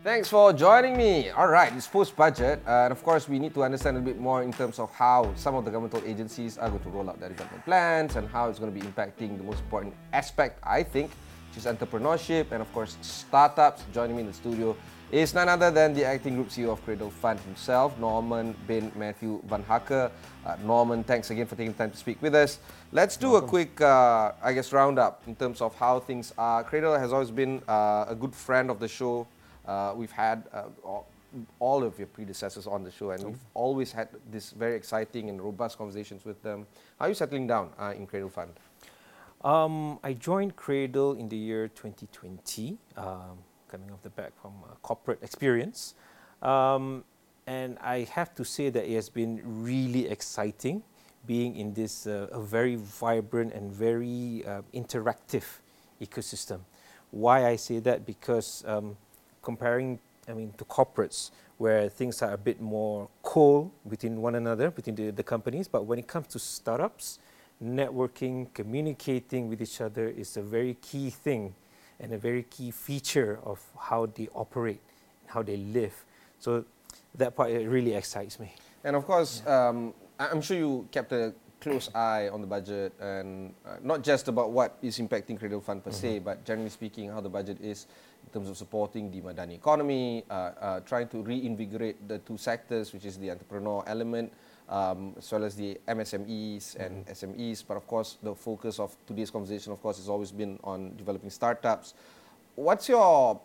Thanks for joining me. All right, it's post-budget, and of course, we need to understand a bit more in terms of how some of the governmental agencies are going to roll out their development plans and how it's going to be impacting the most important aspect, I think, which is entrepreneurship and, of course, startups. Joining me in the studio is none other than the acting group CEO of Cradle Fund himself, Norman bin Matthew van Hakke. Norman, thanks again for taking time to speak with us. Let's do a quick, roundup in terms of how things are. Cradle has always been a good friend of the show. We've had all of your predecessors on the show, and we've always had this very exciting and robust conversations with them. How are you settling down in Cradle Fund? I joined Cradle in the year 2020, coming off the back from corporate experience. And I have to say that it has been really exciting being in this a very vibrant and very interactive ecosystem. Why I say that? Because comparing, to corporates, where things are a bit more cold between one another, between the companies, but when it comes to startups, networking, communicating with each other is a very key thing and a very key feature of how they operate, how they live. So that part really excites me. And of course, I'm sure you kept a close eye on the budget, and not just about what is impacting Cradle Fund per se, but generally speaking, how the budget is in terms of supporting the Madani economy, trying to reinvigorate the two sectors, which is the entrepreneur element, as well as the MSMEs and SMEs. But of course, the focus of today's conversation, of course, has always been on developing startups. What's your,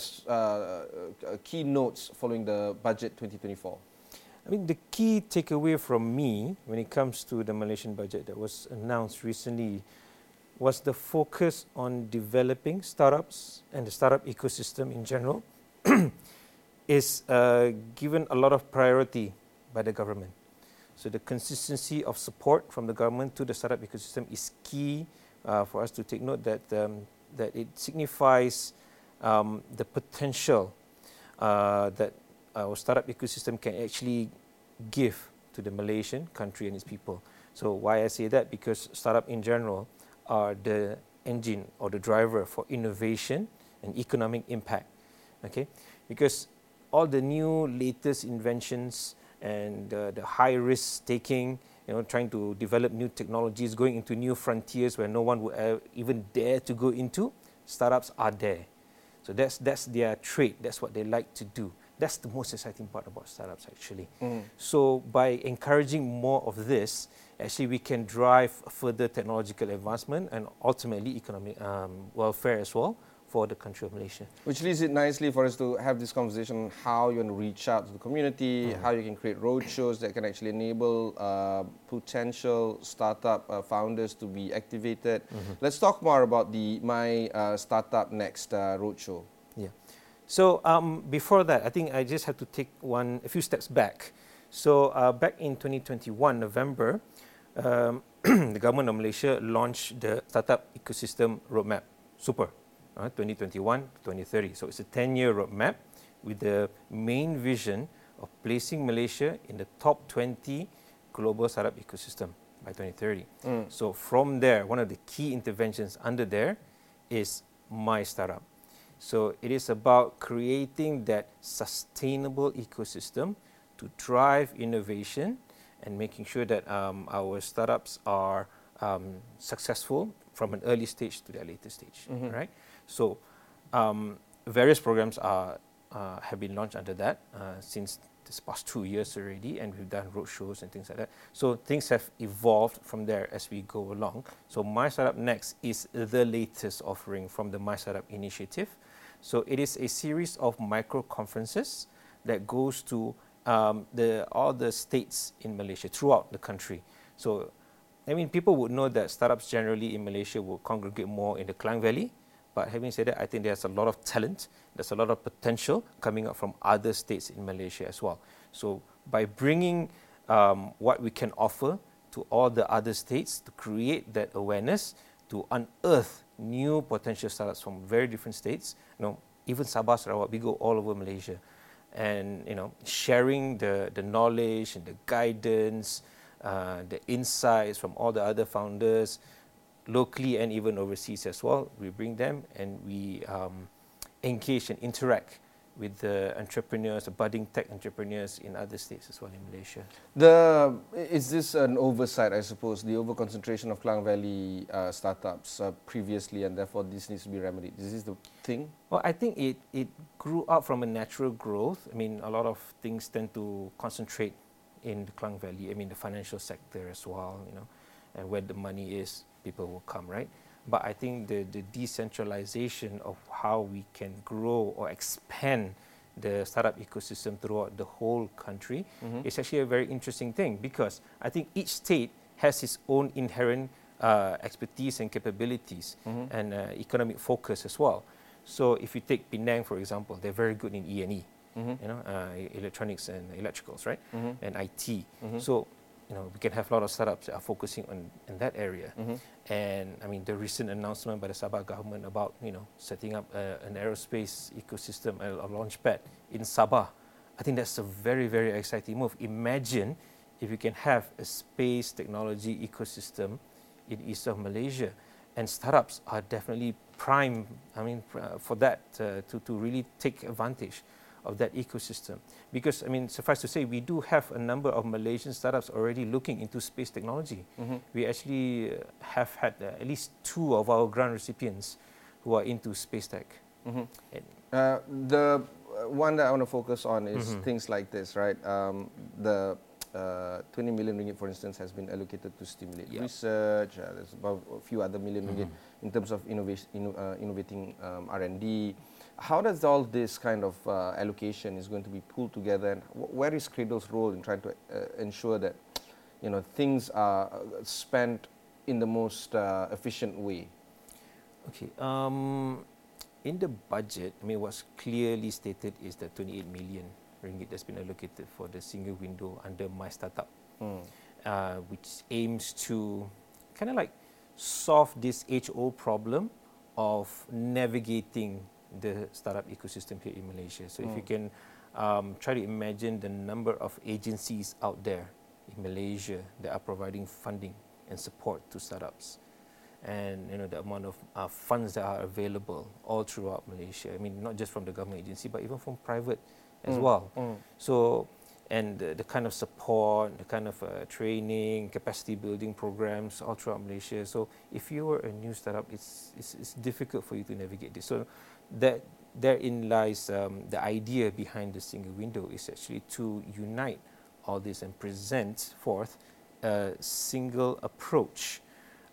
key notes following the budget 2024? The key takeaway from me when it comes to the Malaysian budget that was announced recently was the focus on developing startups and the startup ecosystem in general is given a lot of priority by the government. So the consistency of support from the government to the startup ecosystem is key for us to take note that it signifies the potential that our startup ecosystem can actually give to the Malaysian country and its people. So why I say that? Because startup in general are the engine or the driver for innovation and economic impact. Okay, because all the new latest inventions and the high risk taking, trying to develop new technologies, going into new frontiers where no one would even dare to go into, startups are there. So that's their trait. That's what they like to do. That's the most exciting part about startups, actually. So by encouraging more of this, actually we can drive further technological advancement and ultimately economic welfare as well for the country of Malaysia. Which leads it nicely for us to have this conversation on how you want to reach out to the community, how you can create roadshows that can actually enable potential startup founders to be activated. Let's talk more about the My Startup Next roadshow. Yeah. So before that, I think I just have to take a few steps back. So back in 2021, November, the government of Malaysia launched the Startup Ecosystem Roadmap, SUPER, 2021-2030. So it's a 10-year roadmap with the main vision of placing Malaysia in the top 20 global startup ecosystem by 2030. So from there, one of the key interventions under there is My Startup. So it is about creating that sustainable ecosystem to drive innovation and making sure that our startups are successful from an early stage to their later stage, right? So various programs have been launched under that since this past 2 years already, and we've done roadshows and things like that. So things have evolved from there as we go along. So My Startup Next is the latest offering from the My Startup initiative. So it is a series of micro conferences that goes to all the states in Malaysia, throughout the country. So, people would know that startups generally in Malaysia will congregate more in the Klang Valley. But having said that, I think there's a lot of talent, there's a lot of potential coming up from other states in Malaysia as well. So by bringing what we can offer to all the other states to create that awareness, to unearth new potential startups from very different states, even Sabah, Sarawak, we go all over Malaysia. And sharing the knowledge and the guidance, the insights from all the other founders, locally and even overseas as well. We bring them and we engage and interact with the entrepreneurs, the budding tech entrepreneurs in other states as well in Malaysia. Is this an oversight, I suppose, the over-concentration of Klang Valley startups previously, and therefore this needs to be remedied? Is this the thing? Well, I think it grew out from a natural growth. I mean, a lot of things tend to concentrate in the Klang Valley. I mean, the financial sector as well, you know, and where the money is, people will come, right? But I think the decentralization of how we can grow or expand the startup ecosystem throughout the whole country is actually a very interesting thing, because I think each state has its own inherent expertise and capabilities and economic focus as well. So if you take Penang, for example, they're very good in E&E, you know, electronics and electricals, right? And IT. So, you know, we can have a lot of startups that are focusing on in that area. And I mean, the recent announcement by the Sabah government about, you know, setting up an aerospace ecosystem, a launch pad in Sabah, I think that's a very, very exciting move. Imagine if you can have a space technology ecosystem in east of Malaysia, and startups are definitely prime, I mean, for that, to really take advantage of that ecosystem. Because, I mean, suffice to say, we do have a number of Malaysian startups already looking into space technology. We actually have had at least 2 of our grant recipients who are into space tech. The one that I want to focus on is things like this, right? The 20 million ringgit, for instance, has been allocated to stimulate research. There's about a few other million ringgit in terms of innovating R&D. How does all this kind of allocation is going to be pulled together, and where is Cradle's role in trying to ensure that, you know, things are spent in the most efficient way? Okay. In the budget, I mean, what's clearly stated is that 28 million ringgit that's been allocated for the single window under My Startup, which aims to kind of like solve this HO problem of navigating the startup ecosystem here in Malaysia. So if you can try to imagine the number of agencies out there in Malaysia that are providing funding and support to startups, and you know the amount of funds that are available all throughout Malaysia. I mean, not just from the government agency, but even from private as well. So, and the kind of support, the kind of training, capacity building programs all throughout Malaysia. So if you were a new startup, it's difficult for you to navigate this. So that therein lies the idea behind the single window, is actually to unite all this and present forth a single approach,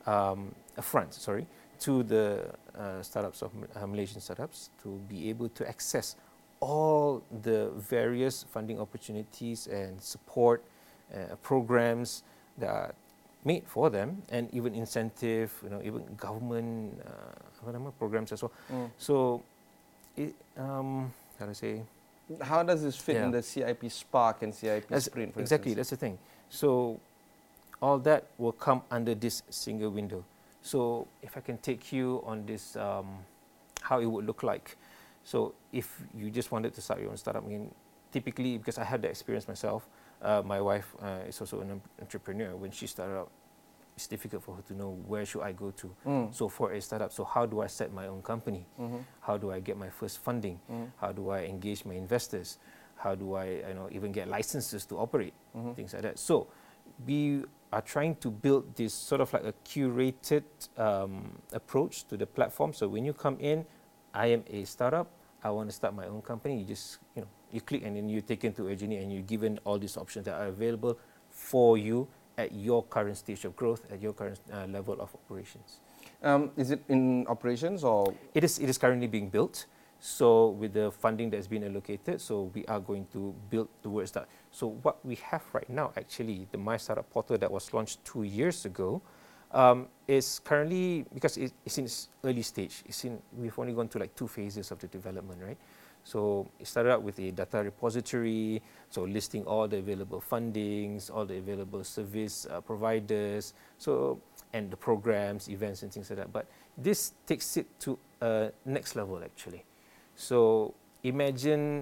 to the startups of Malaysian startups, to be able to access all the various funding opportunities and support programs that are made for them, and even incentive, you know, even government programs as well. So, how to say? How does this fit in the CIP Spark and CIP Sprint, for exactly, instance? that's the thing. So, all that will come under this single window. So, if I can take you on this, how it would look like. So, if you just wanted to start your own startup, I mean, typically, because I had the experience myself, my wife is also an entrepreneur. When she started out, it's difficult for her to know where should I go to. So for a startup, so how do I set my own company? How do I get my first funding? How do I engage my investors? How do I, even get licenses to operate? Things like that. So we are trying to build this sort of like a curated approach to the platform. So when you come in, I am a startup, I want to start my own company. You just, you click and then you're taken to a journey and you're given all these options that are available for you at your current stage of growth, at your current level of operations. Is it in operations or? It is currently being built. So with the funding that's been allocated, so we are going to build towards that. So what we have right now, actually, the My Startup portal that was launched 2 years ago, is currently, because it's in its early stage, we've only gone through like 2 phases of the development, right? So it started out with a data repository, so listing all the available fundings, all the available service providers, so, and the programs, events and things like that. But this takes it to a next level, actually. So imagine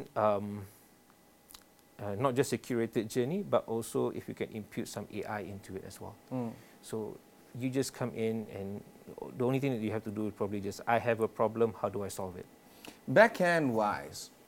not just a curated journey, but also if you can impute some AI into it as well. So you just come in and the only thing that you have to do is probably just, I have a problem, how do I solve it? Backhand wise,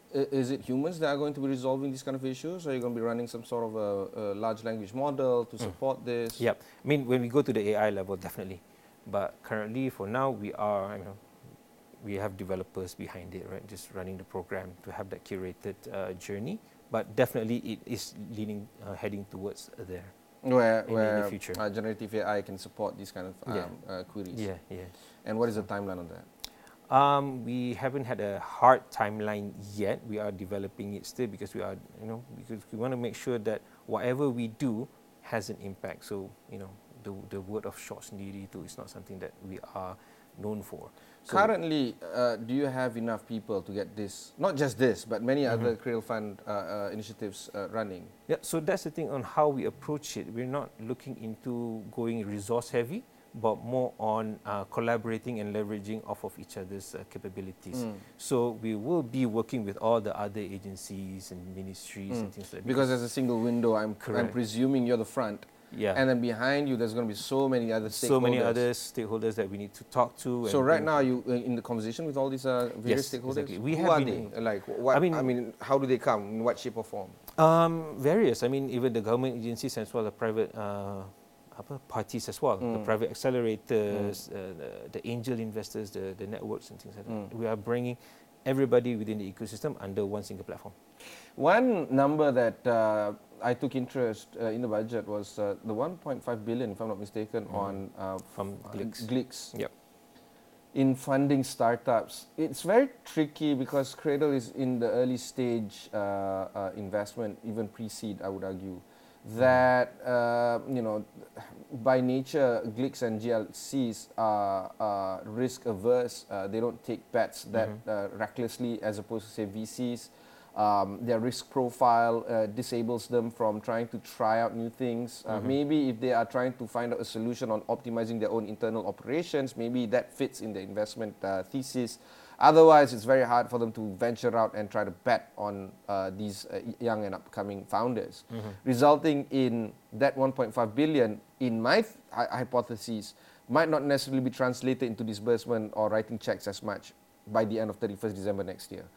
Is it humans that are going to be resolving these kind of issues? Or are you going to be running some sort of a large language model to support this? Yep. I mean, when we go to the AI level, definitely. But currently, for now, we are, we have developers behind it, right? Just running the program to have that curated journey. But definitely, it is heading towards there. Where in the future. Generative AI can support these kind of queries. Yeah. And what is the timeline on that? We haven't had a hard timeline yet. We are developing it still because we are, because we want to make sure that whatever we do has an impact. So, the word of short sendiri too is not something that we are known for. So currently, do you have enough people to get this, not just this, but many other Cradle Fund initiatives running? Yeah, so that's the thing on how we approach it. We're not looking into going resource heavy, but more on collaborating and leveraging off of each other's capabilities. So we will be working with all the other agencies and ministries and things like that. Because there's a single window, I'm presuming you're the front. Yeah. And then behind you, there's going to be so many other stakeholders. So many other stakeholders that we need to talk to. So right now, you in the conversation with all these various stakeholders? Exactly. Who are they? Like, what, I mean, how do they come? In what shape or form? Various. I mean, even the government agencies as well, the private parties as well, the private accelerators, the angel investors, the networks and things like that. We are bringing everybody within the ecosystem under one single platform. One number that I took interest in the budget was the 1.5 billion, if I'm not mistaken, on from GLIX. Yep. In funding startups. It's very tricky because Cradle is in the early stage investment, even pre-seed, I would argue. That, by nature, GLIX and GLCs are risk averse. They don't take bets that recklessly as opposed to, say, VCs. Their risk profile disables them from trying to try out new things. Maybe if they are trying to find out a solution on optimizing their own internal operations, maybe that fits in the investment thesis. Otherwise, it's very hard for them to venture out and try to bet on these young and upcoming founders, resulting in that 1.5 billion, in my hypothesis, might not necessarily be translated into disbursement or writing checks as much by the end of 31st December next year.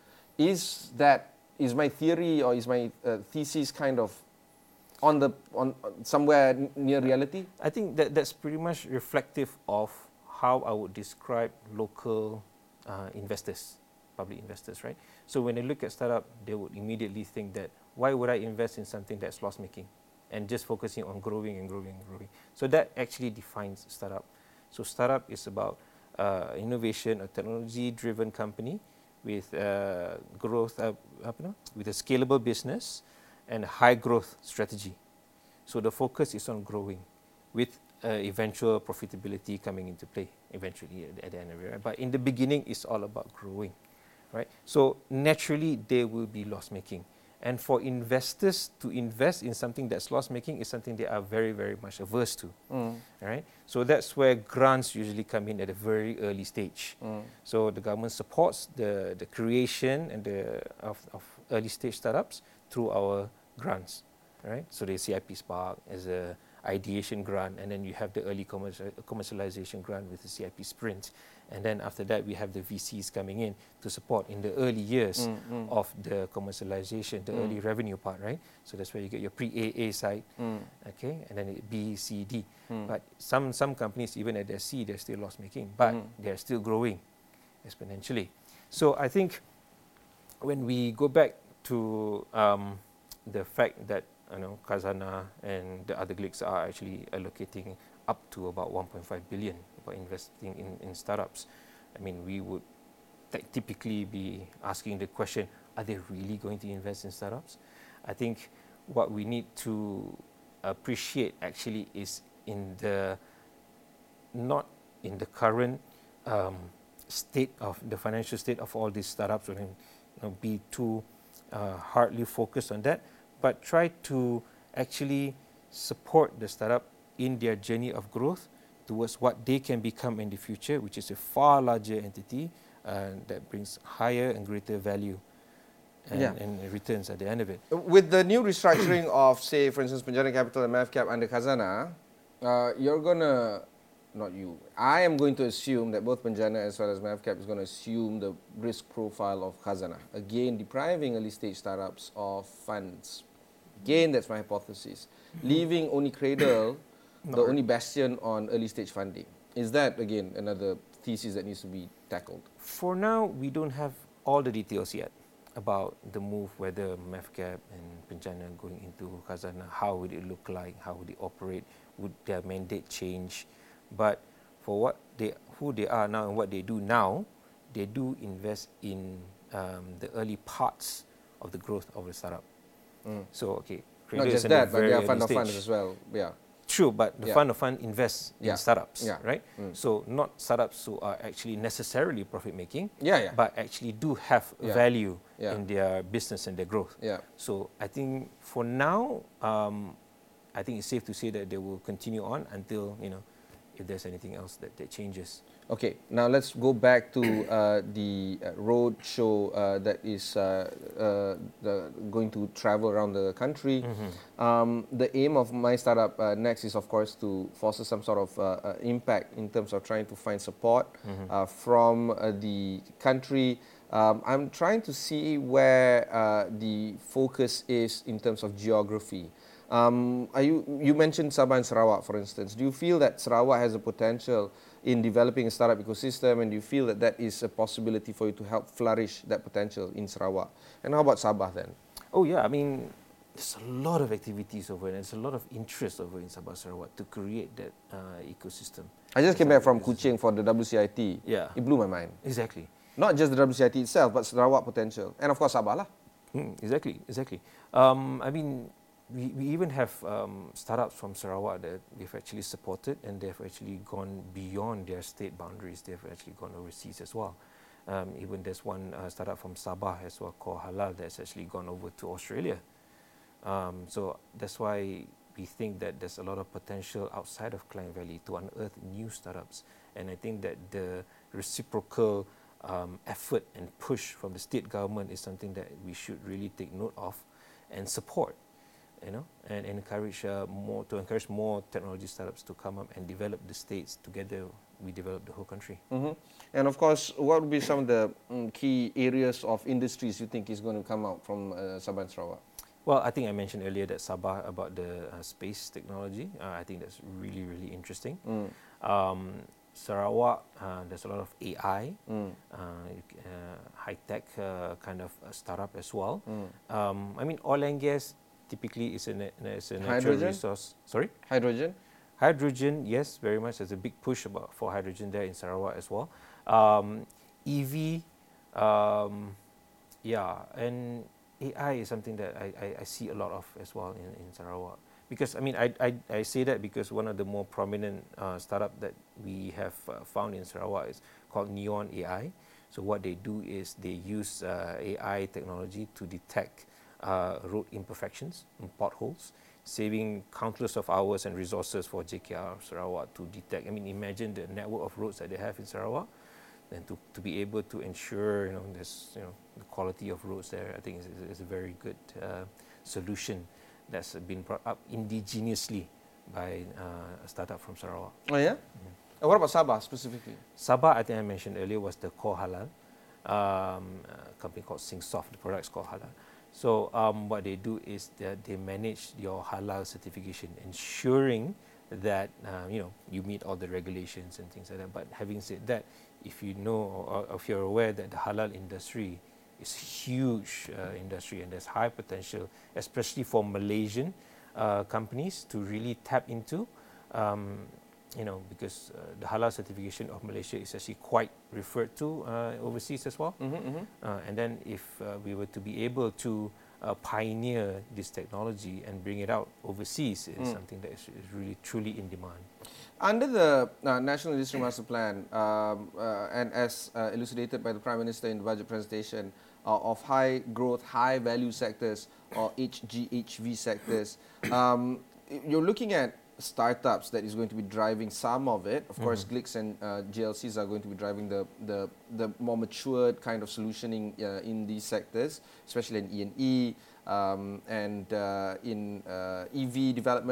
Is my theory or is my thesis kind of on somewhere near reality? I think that's pretty much reflective of how I would describe local investors, public investors, right? So when they look at startup, they would immediately think that, why would I invest in something that's loss-making and just focusing on growing and growing and growing? So that actually defines startup. So startup is about innovation, a technology-driven company with growth, with a scalable business and a high growth strategy. So the focus is on growing with eventual profitability coming into play eventually at the end of it. Right? But in the beginning, it's all about growing, right? So naturally, they will be loss-making. And for investors to invest in something that's loss-making is something they are very, very much averse to. Right? So that's where grants usually come in at a very early stage. So the government supports the creation and of early stage startups through our grants. Right? So the CIP Spark as a ideation grant, and then you have the early commercialization grant with the CIP Sprint. And then after that, we have the VCs coming in to support in the early years of the commercialization, the early revenue part, right? So that's where you get your pre-AA side, okay? And then B, C, D. But some companies, even at their C, they're still loss-making, but they're still growing exponentially. So I think when we go back to the fact that Khazanah and the other GLICs are actually allocating up to about 1.5 billion for investing in startups. I mean, we would typically be asking the question, are they really going to invest in startups? I think what we need to appreciate actually is not in the current state of the financial state of all these startups, or be too hardly focused on that, but try to actually support the startup in their journey of growth towards what they can become in the future, which is a far larger entity that brings higher and greater value and returns at the end of it. With the new restructuring of, say, for instance, Penjara Capital and MAVCAP under Khazanah, you're going to not you. I am going to assume that both Penjana as well as MAVCAP is going to assume the risk profile of Khazanah. Again, depriving early stage startups of funds. Again, that's my hypothesis. Leaving only Cradle, the only bastion on early stage funding. Is that, again, another thesis that needs to be tackled? For now, we don't have all the details yet about the move, whether MAVCAP and Penjana going into Khazanah, how would it look like, how would it operate, would their mandate change. But for who they are now and what they do now, they do invest in the early parts of the growth of the startup. So, okay, Not Cradle is just in the that, but very they are early fund of stage. funds as well. Yeah. True, but the Yeah. fund of fund invests Yeah. in startups, Yeah. right? So not startups who are actually necessarily profit making, Yeah. but actually do have Yeah. value Yeah. in their business and their growth. Yeah. So I think for now, I think it's safe to say that they will continue on until, if there's anything else that changes. Okay, now let's go back to the road show that is going to travel around the country. The aim of My Startup Next is, of course, to foster some sort of impact in terms of trying to find support from the country. I'm trying to see where the focus is in terms of geography. You mentioned Sabah and Sarawak, for instance. Do you feel that Sarawak has a potential in developing a startup ecosystem, and do you feel that that is a possibility for you to help flourish that potential in Sarawak? And how about Sabah then? Oh yeah, I mean, there's a lot of activities over there. There's a lot of interest over in Sabah Sarawak to create that ecosystem. I just came back from Kuching for the WCIT. Yeah. It blew my mind. Exactly. Not just the WCIT itself, but Sarawak potential. And of course Sabah lah. Exactly. I mean, we even have startups from Sarawak that we've actually supported, and they've actually gone beyond their state boundaries. They've actually gone overseas as well. Even there's one startup from Sabah as well called Halal that's actually gone over to Australia. So that's why we think that there's a lot of potential outside of Klang Valley to unearth new startups. And I think that the reciprocal effort and push from the state government is something that we should really take note of and support, and encourage encourage more technology startups to come up and develop the states together. We develop the whole country. And of course, what would be some of the key areas of industries you think is going to come out from Sabah and Sarawak? Well, I think I mentioned earlier that Sabah about the space technology. I think that's really, really interesting. Sarawak, there's a lot of AI, high-tech kind of startup as well. I mean, oil and gas typically is a natural resource. Sorry? Hydrogen? Hydrogen, yes, very much. There's a big push for hydrogen there in Sarawak as well. EV, and AI is something that I see a lot of as well in Sarawak. Because, I mean, I say that because one of the more prominent startup that we have found in Sarawak is called Neon AI. So what they do is they use AI technology to detect road imperfections and potholes, saving countless of hours and resources for JKR Sarawak to detect. I mean, imagine the network of roads that they have in Sarawak, and to be able to ensure, there's, the quality of roads there. I think is a very good solution that's been brought up indigenously by a startup from Sarawak. Oh yeah? And what about Sabah specifically? Sabah, I think I mentioned earlier, was the Core Halal, a company called SingSoft. The product's called Halal. So what they do is that they manage your halal certification, ensuring that you meet all the regulations and things like that. But having said that, if you know or if you're aware that the halal industry is huge industry and there's high potential, especially for Malaysian companies to really tap into. Because the halal certification of Malaysia is actually quite referred to overseas as well. And then if we were to be able to pioneer this technology and bring it out overseas, it's something that is really truly in demand. Under the National Industry Master Plan, and as elucidated by the Prime Minister in the budget presentation, of high growth, high value sectors or HGHV sectors, you're looking at startups that is going to be driving some of it. Of course, GLICs and GLCs are going to be driving the more matured kind of solutioning in these sectors, especially in E&E and in EV development.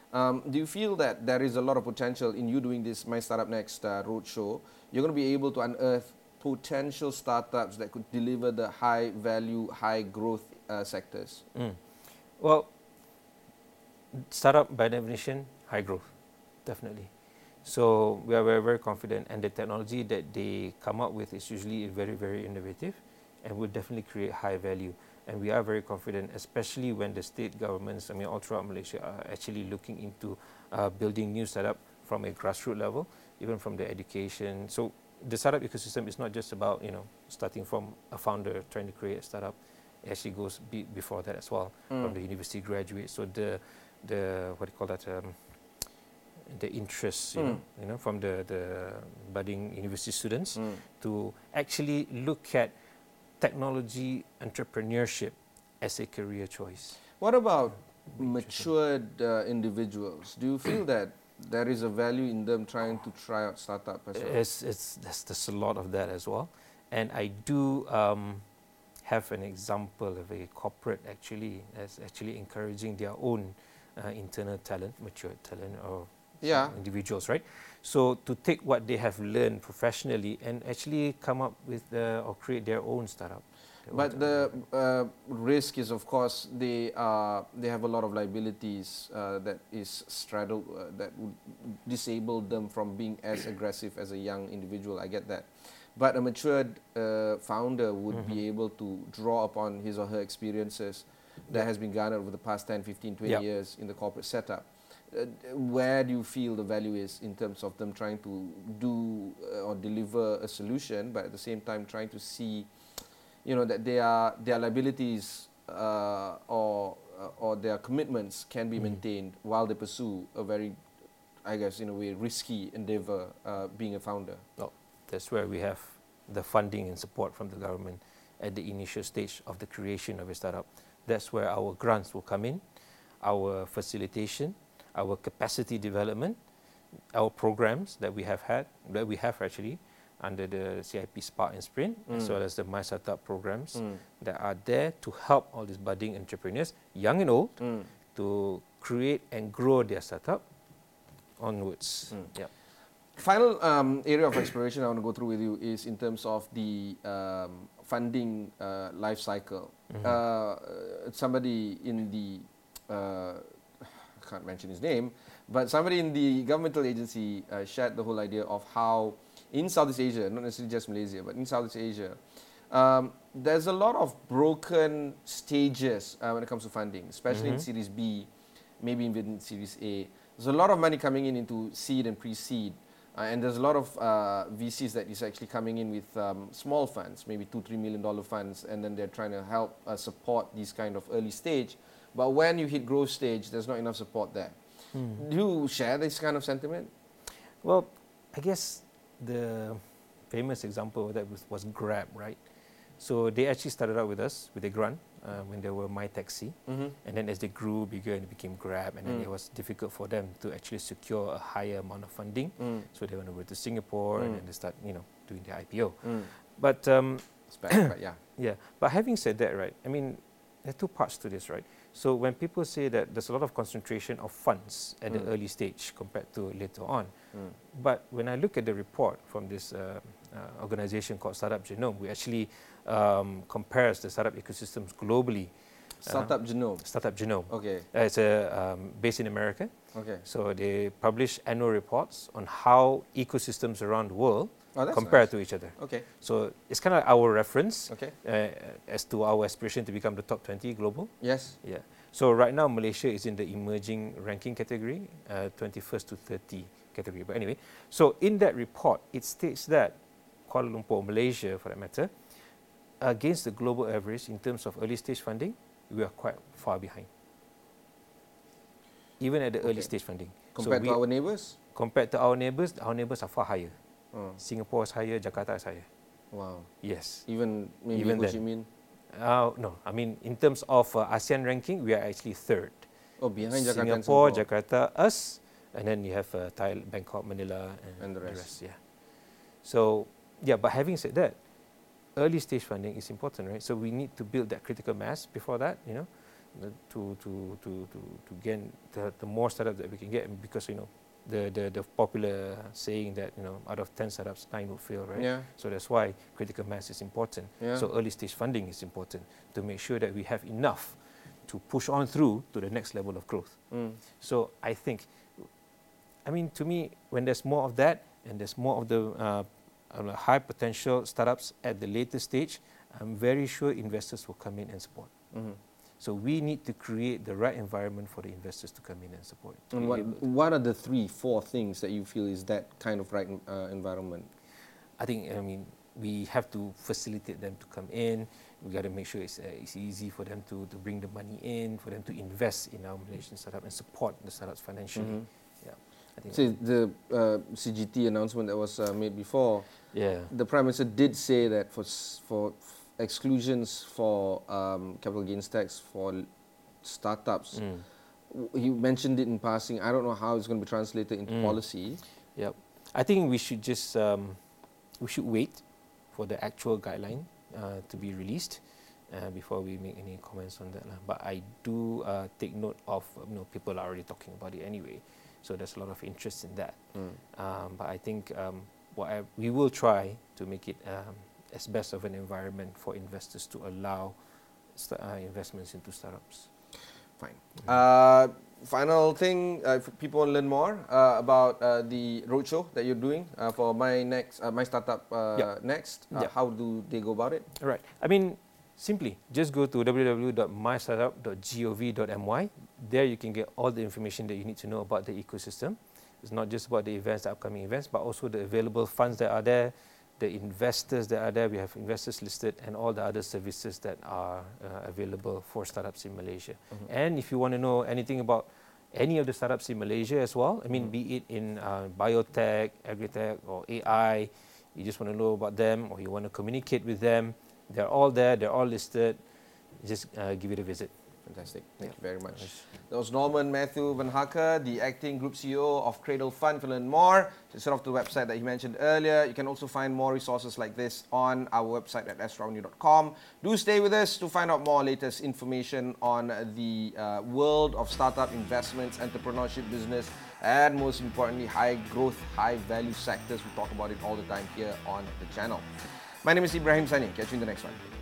Do you feel that there is a lot of potential in you doing this My Startup Next roadshow? You're going to be able to unearth potential startups that could deliver the high value, high growth sectors? Well, startup by definition, high growth, definitely. So we are very, very confident, and the technology that they come up with is usually very, very innovative and will definitely create high value. And we are very confident, especially when the state governments, I mean, all throughout Malaysia, are actually looking into building new startup from a grassroots level, even from the education. So the startup ecosystem is not just about, you know, starting from a founder trying to create a startup. It actually goes before that as well, from the university graduates. So the what do you call that? The interests, you know, from the budding university students to actually look at technology entrepreneurship as a career choice. What about matured individuals? Do you feel that there is a value in them trying to try out startup as well? There's a lot of that as well. And I do have an example of a corporate actually that's actually encouraging their own internal talent, mature talent, or individuals, right? So to take what they have learned professionally and actually come up with or create their own startup. But the risk is, of course, they have a lot of liabilities that is straddled that would disable them from being as aggressive as a young individual. I get that. But a matured founder would be able to draw upon his or her experiences that has been garnered over the past 10, 15, 20 years in the corporate setup. Where do you feel the value is in terms of them trying to do or deliver a solution, but at the same time trying to see, you know, that their liabilities or their commitments can be maintained while they pursue a very, I guess, in a way, risky endeavor, being a founder? Well, that's where we have the funding and support from the government at the initial stage of the creation of a startup. That's where our grants will come in, our facilitation, our capacity development, our programs that we have actually under the CIP Spark and Sprint, as well as the My Startup programs that are there to help all these budding entrepreneurs, young and old, to create and grow their startup onwards. Yep. Final area of exploration I want to go through with you is in terms of the funding life cycle. Somebody in the I can't mention his name, but somebody in the governmental agency shared the whole idea of how in Southeast Asia, not necessarily just Malaysia, but in Southeast Asia, there's a lot of broken stages when it comes to funding, especially in Series B, maybe even in Series A. There's a lot of money coming in into seed and pre-seed, and there's a lot of VCs that is actually coming in with small funds, maybe $2-3 million funds, and then they're trying to help support these kind of early stage. But when you hit growth stage, there's not enough support there. Do you share this kind of sentiment? Well, I guess the famous example of that was Grab, right? So they actually started out with us with a grant when they were My Taxi, and then as they grew bigger and it became Grab, and then it was difficult for them to actually secure a higher amount of funding. So they went over to Singapore and then they start, you know, doing their IPO. But yeah. But having said that, right? I mean, there are two parts to this, right? So when people say that there's a lot of concentration of funds at the early stage compared to later on, but when I look at the report from this organization called Startup Genome, we actually compares the startup ecosystems globally. Startup Genome. Startup Genome. Okay. It's based in America. Okay. So they publish annual reports on how ecosystems around the world compare nice to each other. Okay. So it's kind of our reference Okay. as to our aspiration to become the top 20 global. Yes. Yeah. So right now Malaysia is in the emerging ranking category, 21st to 30 category. But anyway, so in that report, it states that Kuala Lumpur, Malaysia for that matter, against the global average in terms of early stage funding, we are quite far behind. Even at the early stage funding. Compared to our neighbours? Compared to our neighbours are far higher. Singapore is higher, Jakarta is higher. Wow. Yes. Even maybe Even Ho Chi Minh? No, I mean in terms of ASEAN ranking, we are actually third. Oh, behind Jakarta Singapore, and Singapore. Jakarta, us, and then you have Thailand, Bangkok, Manila, And the rest. Yeah. So yeah, but having said that, early stage funding is important, right? So we need to build that critical mass before that, you know, to gain the more startups that we can get, because the popular saying that out of 10 startups 9 will fail, right? Yeah. So that's why critical mass is important. Yeah. So early stage funding is important to make sure that we have enough to push on through to the next level of growth. So I think, to me, when there's more of that and there's more of the high potential startups at the later stage, I'm very sure investors will come in and support. So we need to create the right environment for the investors to come in and support. And what are the 3-4 things that you feel is that kind of right environment? I think, we have to facilitate them to come in. We got to make sure it's easy for them to bring the money in, for them to invest in our Malaysian startup and support the startups financially. Yeah, I think so the CGT announcement that was made before, the Prime Minister did say that for exclusions for capital gains tax for startups, he mentioned it in passing. I don't know how it's going to be translated into policy. Yep. I think we should just we should wait for the actual guideline to be released before we make any comments on that. But I do take note of people are already talking about it anyway, so there's a lot of interest in that. But I think we will try to make it as best of an environment for investors to allow investments into startups. Fine. Final thing, if people want to learn more about the roadshow that you're doing for my startup next, how do they go about it? All right. Simply just go to www.mystartup.gov.my. There you can get all the information that you need to know about the ecosystem. It's not just about the events, the upcoming events, but also the available funds that are there, the investors that are there. We have investors listed, and all the other services that are available for startups in Malaysia. And if you want to know anything about any of the startups in Malaysia as well, be it in biotech, agri-tech, or AI, you just want to know about them, or you want to communicate with them, they're all there, they're all listed. Just give it a visit. Fantastic. Thank you very much. That was Norman Matthew Van Hakke, the acting group CEO of Cradle Fund. To learn more, just head off to the website that he mentioned earlier. You can also find more resources like this on our website at astronew.com. Do stay with us to find out more latest information on the world of startup investments, entrepreneurship, business, and most importantly, high growth, high value sectors. We talk about it all the time here on the channel. My name is Ibrahim Sani. Catch you in the next one.